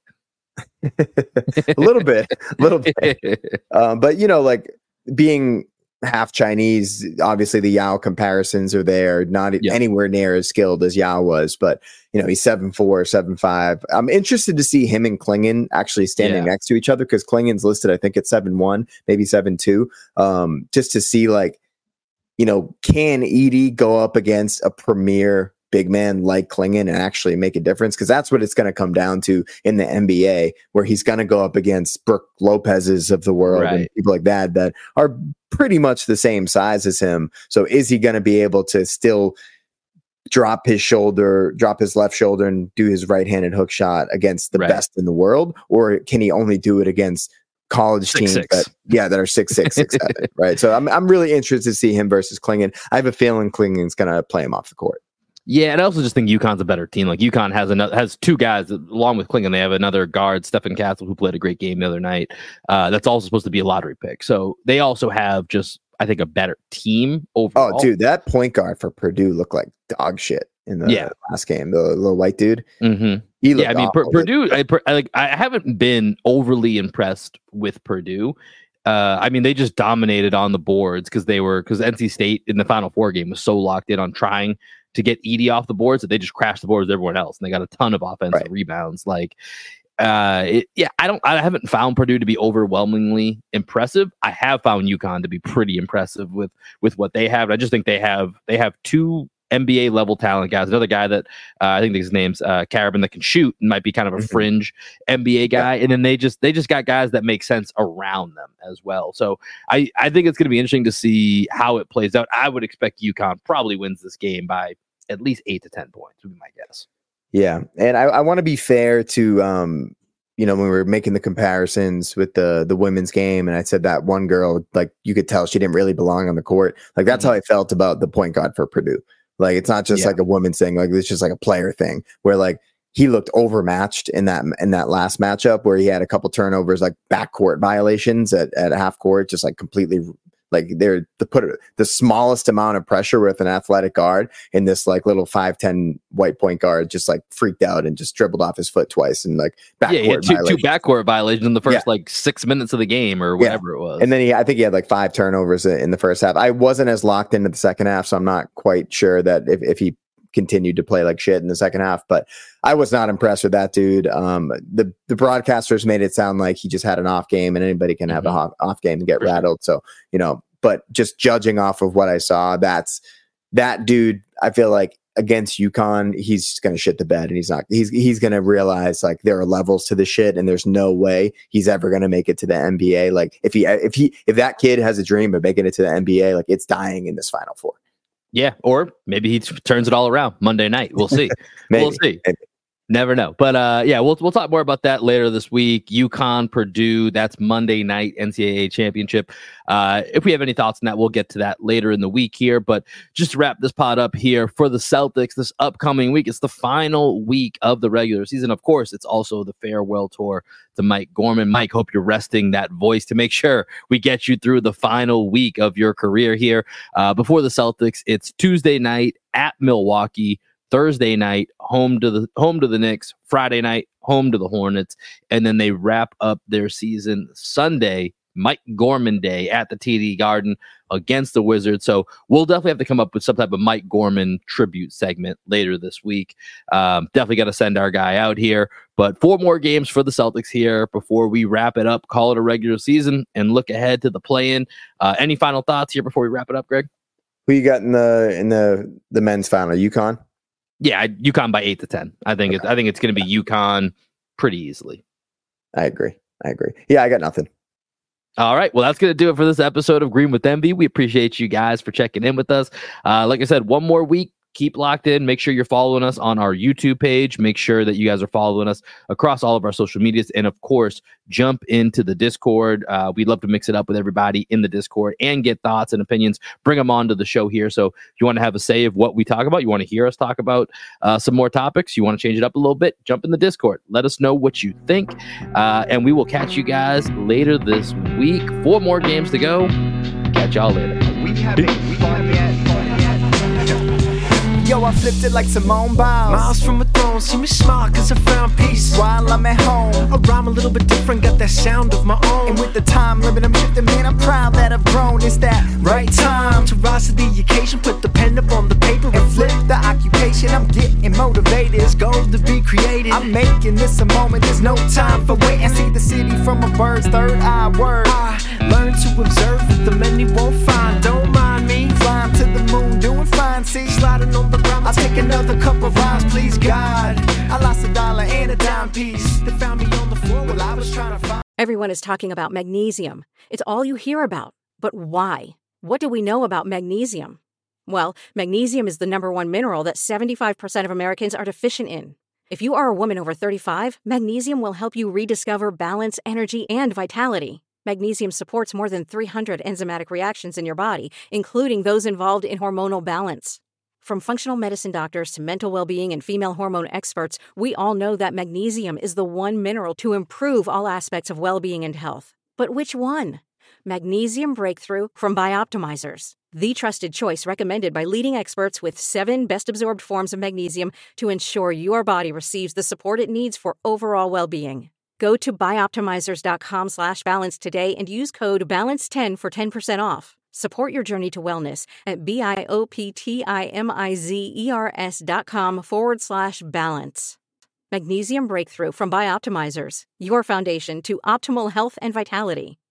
a little bit, a little bit. Um, but you know, like being half Chinese, obviously the Yao comparisons are there, not yeah. anywhere near as skilled as Yao was, but you know, he's seven four, seven five. I'm interested to see him and Clingan actually standing yeah. next to each other, because Clingan's listed, I think, at seven one, maybe seven two. Um, just to see like, you know, can Edey go up against a premier big man like Clingan and actually make a difference? Because that's what it's going to come down to in the N B A, where he's going to go up against Brook Lopez's of the world right. and people like that that are pretty much the same size as him. So is he going to be able to still drop his shoulder, drop his left shoulder and do his right-handed hook shot against the right. best in the world? Or can he only do it against college six, teams six. that yeah that are six six six seven, right? So I'm I'm really interested to see him versus Clingan. I have a feeling Clingan's going to play him off the court. Yeah, and I also just think UConn's a better team. Like UConn has another has two guys along with Clingan. They have another guard, Stephen Castle, who played a great game the other night. Uh, that's also supposed to be a lottery pick. So they also have just, I think, a better team overall. Oh, dude, that point guard for Purdue looked like dog shit in the yeah. last game. The little white dude. Mm-hmm. He yeah, I mean, P- Purdue. I, I like. I haven't been overly impressed with Purdue. Uh, I mean, they just dominated on the boards because they were because N C State in the Final Four game was so locked in on trying to get Edey off the boards that they just crashed the boards with everyone else, and they got a ton of offensive right. rebounds. Like, uh, it, yeah, I don't, I haven't found Purdue to be overwhelmingly impressive. I have found UConn to be pretty impressive with with what they have. I just think they have they have two N B A level talent guys. Another guy that uh, I think his name's uh, Carabin that can shoot and might be kind of a fringe N B A guy. Yeah. And then they just they just got guys that make sense around them as well. So I, I think it's going to be interesting to see how it plays out. I would expect UConn probably wins this game by at least eight to ten points would be my guess. Yeah. And I, I want to be fair to, um, you know, when we were making the comparisons with the the women's game, and I said that one girl, like you could tell she didn't really belong on the court. Like that's mm-hmm. how I felt about the point guard for Purdue. Like, it's not just yeah. like a woman's thing. Like, it's just like a player thing where like he looked overmatched in that in that last matchup where he had a couple turnovers, like backcourt violations at, at half court, just like completely like they're to put it, the smallest amount of pressure with an athletic guard, and this like little five ten white point guard just like freaked out and just dribbled off his foot twice and like backcourt yeah, he had two, two backcourt violations in the first yeah. like six minutes of the game or whatever yeah. it was. And then he, I think he had like five turnovers in the first half. I wasn't as locked into the second half, so I'm not quite sure that if, if he continued to play like shit in the second half, but I was not impressed with that dude. Um, the the broadcasters made it sound like he just had an off game, and anybody can have mm-hmm. a off, off game and get For rattled. Sure. So, you know, but just judging off of what I saw, that's that dude. I feel like against UConn, he's just going to shit the bed, and he's not. He's he's going to realize like there are levels to the shit, and there's no way he's ever going to make it to the N B A. Like if he if he if that kid has a dream of making it to the N B A, like it's dying in this Final Four. Yeah, or maybe he t- turns it all around Monday night. We'll see. maybe, we'll see. Maybe. Never know. But uh, yeah, we'll we'll talk more about that later this week. UConn, Purdue, that's Monday night N C double A championship. Uh, if we have any thoughts on that, we'll get to that later in the week here. But just to wrap this pod up here for the Celtics this upcoming week, it's the final week of the regular season. Of course, it's also the farewell tour to Mike Gorman. Mike, hope you're resting that voice to make sure we get you through the final week of your career here. Uh, before the Celtics, it's Tuesday night at Milwaukee. Thursday night, home to the home to the Knicks. Friday night, home to the Hornets, and then they wrap up their season Sunday, Mike Gorman Day at the T D Garden against the Wizards. So we'll definitely have to come up with some type of Mike Gorman tribute segment later this week. Um, definitely got to send our guy out here. But four more games for the Celtics here before we wrap it up, call it a regular season, and look ahead to the play-in. Uh, any final thoughts here before we wrap it up, Greg? Who you got in the in the the men's final? UConn. Yeah, UConn by eight to ten. I think okay. it's I think it's going to be UConn pretty easily. I agree. I agree. Yeah, I got nothing. All right. Well, that's going to do it for this episode of Green with Envy. We appreciate you guys for checking in with us. Uh, like I said, one more week. Keep locked in. Make sure you're following us on our YouTube page. Make sure that you guys are following us across all of our social medias. And of course, jump into the Discord. Uh, we'd love to mix it up with everybody in the Discord and get thoughts and opinions. Bring them on to the show here. So if you want to have a say of what we talk about, you want to hear us talk about uh, some more topics, you want to change it up a little bit, jump in the Discord. Let us know what you think. Uh, and we will catch you guys later this week. Four more games to go. Catch y'all later. We haven't fun yet. Yo, I flipped it like Simone Biles. Miles from a throne, see me smile cause I found peace while I'm at home. A rhyme a little bit different, got that sound of my own. And with the time limit I'm shifting, man, I'm proud that I've grown. It's that right time to rise to the occasion. Put the pen up on the paper and flip the occupation. I'm getting motivated, it's goals to be created. I'm making this a moment, there's no time for waiting. See the city from a bird's third eye word. I learn to observe what the many won't find. Don't mind me, climb to the moon, doing fine, see, sliding on the ground. I'll take another cup of rhymes, please God. I lost a dollar and a dime piece. They found me on the floor while I was trying to find. Everyone is talking about magnesium. It's all you hear about. But why? What do we know about magnesium? Well, magnesium is the number one mineral that seventy-five percent of Americans are deficient in. If you are a woman over thirty-five, magnesium will help you rediscover balance, energy, and vitality. Magnesium supports more than three hundred enzymatic reactions in your body, including those involved in hormonal balance. From functional medicine doctors to mental well-being and female hormone experts, we all know that magnesium is the one mineral to improve all aspects of well-being and health. But which one? Magnesium Breakthrough from Bioptimizers, the trusted choice recommended by leading experts with seven best-absorbed forms of magnesium to ensure your body receives the support it needs for overall well-being. Go to bioptimizers.com slash balance today and use code balance ten for ten percent off. Support your journey to wellness at B-I-O-P-T-I-M-I-Z-E-R-S dot com forward slash balance. Magnesium Breakthrough from Bioptimizers, your foundation to optimal health and vitality.